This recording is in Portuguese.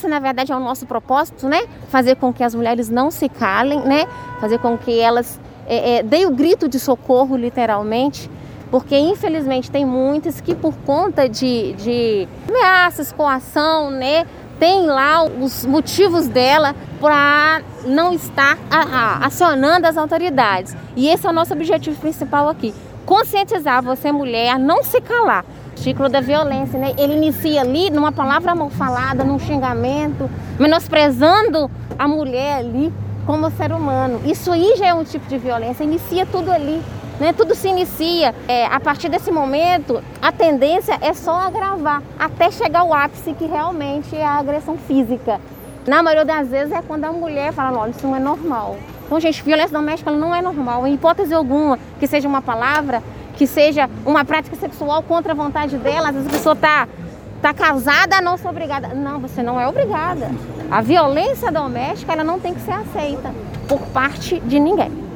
esse, na verdade, é o nosso propósito, né? Fazer com que as mulheres não se calem, né? Fazer com que elas deem o grito de socorro, literalmente, porque, infelizmente, tem muitas que, por conta de ameaças, coação, né? Tem lá os motivos dela para não estar acionando as autoridades. E esse é o nosso objetivo principal aqui. Conscientizar você, mulher, a não se calar. O ciclo da violência, né? Ele inicia ali numa palavra mal falada, num xingamento, menosprezando a mulher ali como ser humano. Isso aí já é um tipo de violência, inicia tudo ali, né? Tudo se inicia. A partir desse momento, a tendência é só agravar, até chegar ao ápice, que realmente é a agressão física. Na maioria das vezes é quando a mulher fala, olha, isso não é normal. Então, gente, violência doméstica não é normal, em hipótese alguma, que seja uma palavra, que seja uma prática sexual contra a vontade dela. Às vezes a pessoa tá casada, não sou obrigada. Não, você não é obrigada. A violência doméstica, ela não tem que ser aceita por parte de ninguém.